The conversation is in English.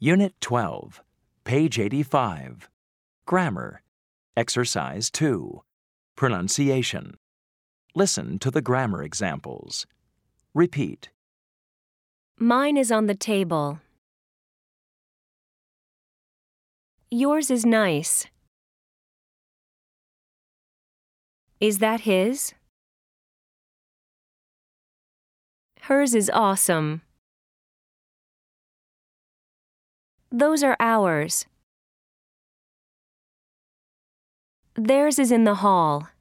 Unit 12, page 85. Grammar. Exercise 2. Pronunciation. Listen to the grammar examples. Repeat. Mine is on the table. Yours is nice. Is that his? Hers is awesome. Those are ours. Theirs is in the hall.